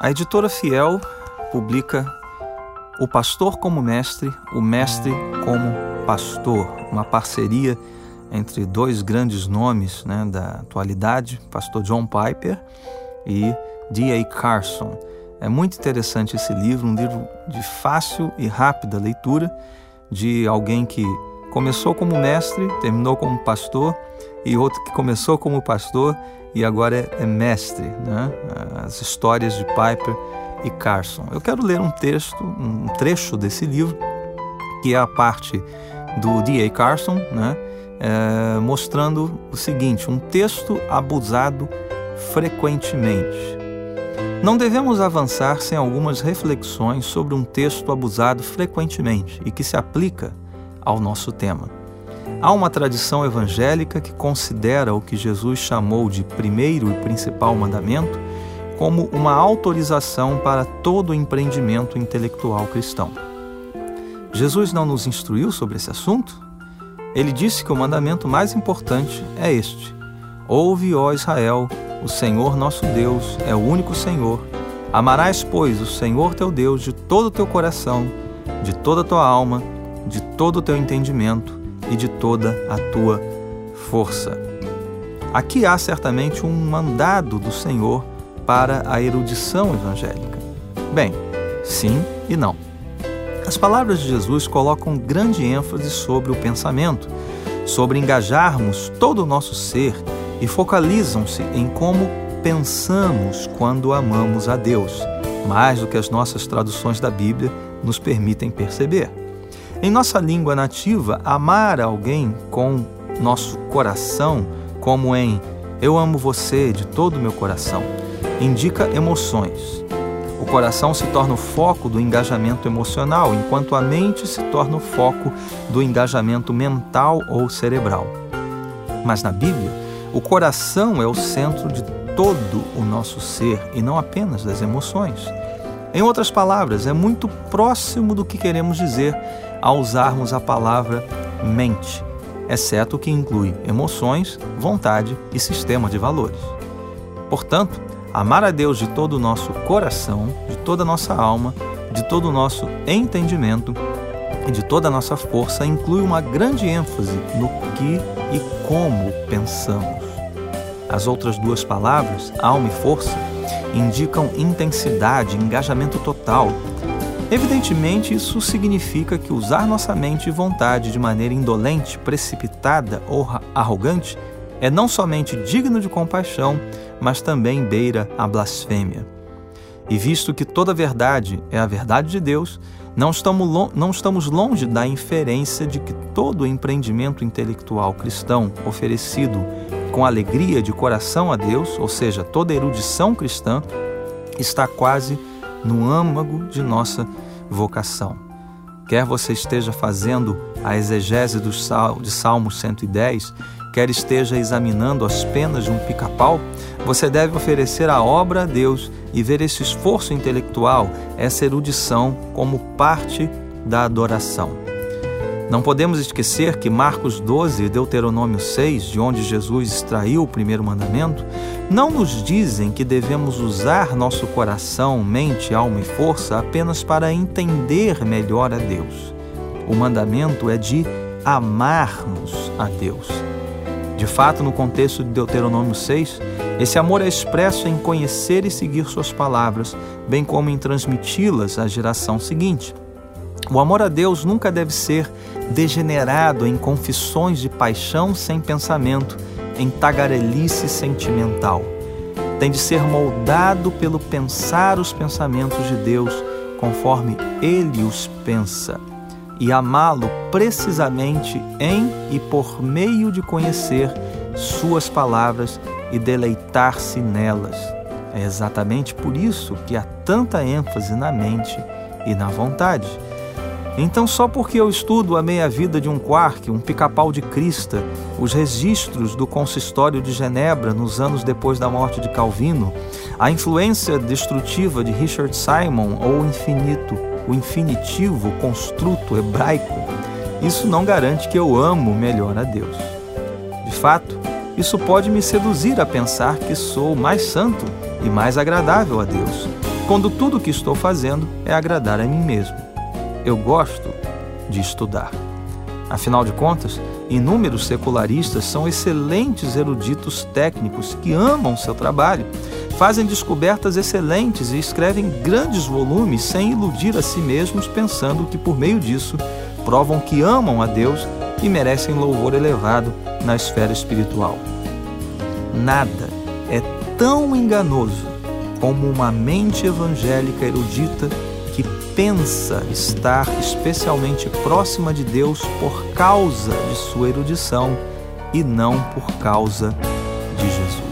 A editora Fiel publica O Pastor como Mestre, o Mestre como Pastor, uma parceria entre dois grandes nomes da atualidade, pastor John Piper e D.A. Carson. É muito interessante esse livro, um livro de fácil e rápida leitura, de alguém que começou como mestre, terminou como pastor, e outro que começou como pastor e agora é mestre, As histórias de Piper e Carson. Eu quero ler um trecho desse livro, que é a parte do D.A. Carson, mostrando o seguinte: um texto abusado frequentemente. Não devemos avançar sem algumas reflexões sobre um texto abusado frequentemente e que se aplica ao nosso tema. Há uma tradição evangélica que considera o que Jesus chamou de primeiro e principal mandamento como uma autorização para todo o empreendimento intelectual cristão. Jesus não nos instruiu sobre esse assunto? Ele disse que o mandamento mais importante é este: ouve, ó Israel, o Senhor nosso Deus é o único Senhor. Amarás, pois, o Senhor teu Deus de todo o teu coração, de toda a tua alma, de todo o teu entendimento e de toda a tua força. Aqui há certamente um mandado do Senhor para a erudição evangélica. Bem, sim e não. As palavras de Jesus colocam grande ênfase sobre o pensamento, sobre engajarmos todo o nosso ser e focalizam-se em como pensamos quando amamos a Deus, mais do que as nossas traduções da Bíblia nos permitem perceber. Em nossa língua nativa, amar alguém com nosso coração, como em eu amo você de todo o meu coração, indica emoções. O coração se torna o foco do engajamento emocional, enquanto a mente se torna o foco do engajamento mental ou cerebral. Mas na Bíblia, o coração é o centro de todo o nosso ser e não apenas das emoções. Em outras palavras, é muito próximo do que queremos dizer ao usarmos a palavra mente, exceto o que inclui emoções, vontade e sistema de valores. Portanto, amar a Deus de todo o nosso coração, de toda a nossa alma, de todo o nosso entendimento e de toda a nossa força inclui uma grande ênfase no que e como pensamos. As outras duas palavras, alma e força, indicam intensidade, engajamento total. Evidentemente, isso significa que usar nossa mente e vontade de maneira indolente, precipitada ou arrogante é não somente digno de compaixão, mas também beira a blasfêmia. E visto que toda verdade é a verdade de Deus, não estamos longe da inferência de que todo o empreendimento intelectual cristão oferecido com alegria de coração a Deus, ou seja, toda erudição cristã, está quase no âmago de nossa vocação. Quer você esteja fazendo a exegese de Salmos 110, quer esteja examinando as penas de um pica-pau, você deve oferecer a obra a Deus e ver esse esforço intelectual, essa erudição, como parte da adoração. Não podemos esquecer que Marcos 12 e Deuteronômio 6, de onde Jesus extraiu o primeiro mandamento, não nos dizem que devemos usar nosso coração, mente, alma e força apenas para entender melhor a Deus. O mandamento é de amarmos a Deus. De fato, no contexto de Deuteronômio 6, esse amor é expresso em conhecer e seguir suas palavras, bem como em transmiti-las à geração seguinte. O amor a Deus nunca deve ser degenerado em confissões de paixão sem pensamento, em tagarelice sentimental. Tem de ser moldado pelo pensar os pensamentos de Deus conforme Ele os pensa e amá-lo precisamente em e por meio de conhecer suas palavras e deleitar-se nelas. É exatamente por isso que há tanta ênfase na mente e na vontade. Então, só porque eu estudo a meia-vida de um quark, um pica-pau de crista, os registros do consistório de Genebra nos anos depois da morte de Calvino, a influência destrutiva de Richard Simon ou o infinitivo construto hebraico, isso não garante que eu amo melhor a Deus. De fato, isso pode me seduzir a pensar que sou mais santo e mais agradável a Deus. quando tudo o que estou fazendo é agradar a mim mesmo. Eu gosto de estudar. Afinal de contas, inúmeros secularistas são excelentes eruditos técnicos que amam seu trabalho, fazem descobertas excelentes e escrevem grandes volumes sem iludir a si mesmos, pensando que por meio disso provam que amam a Deus e merecem louvor elevado na esfera espiritual. Nada é tão enganoso como uma mente evangélica erudita que pensa estar especialmente próxima de Deus por causa de sua erudição e não por causa de Jesus.